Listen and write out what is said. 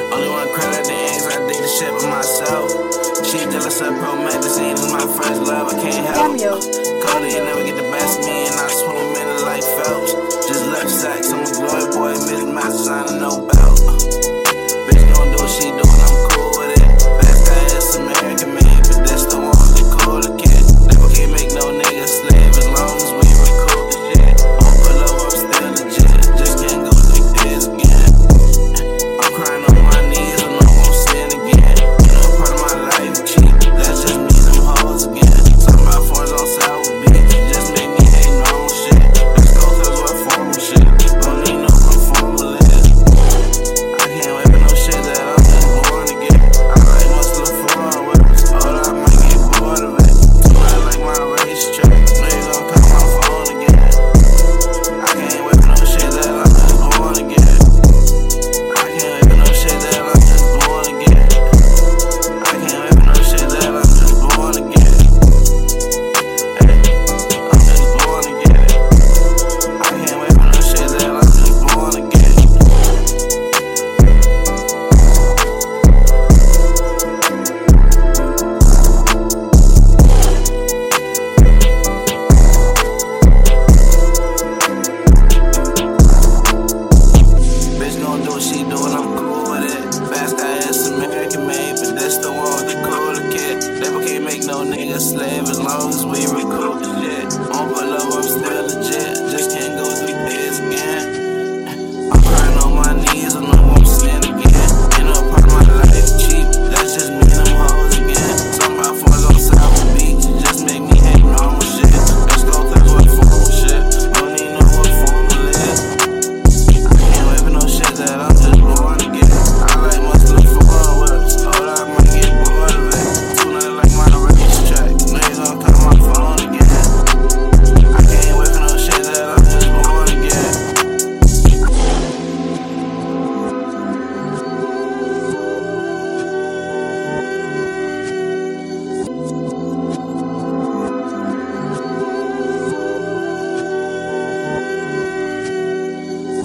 Only one credit the eggs, I did the shit with myself. She jealous of promethazine is my first love, I can't help. Cody, you never get the best of me, and I swim in it like Phelps. Just left sacks, I'm a glory boy, mismatch, signing no belt. Bitch gon' do what she doing, I'm cool with it. Fast guy is American made, but this the one the cooler kid. Never can't make no nigga slave as long as we recoup the shit. Won't pull up, I'm still legit, just can't go like this again. I'm crying on my knees and I won't sin again. You know, part of my life cheap, that's just me, them hoes again. Some of my fours on sour beats, just make me hate normal shit. Let's go cause what formal shit, don't need no conformal list. I can't wait for no shit that I'm just born to get. I like what's look forward with, hold up, I might get bored of it. Too much like my racetrack, know you gon' call my phone again. I can't wait for no shit that I'm just born to get. I can't wait for no shit that I'm just born to get. I can't wait for no shit that I'm just born to get. Hey, I'm just born to get it. I can't wait for no shit that I'm just born to get. Bitch gon' do what she doing,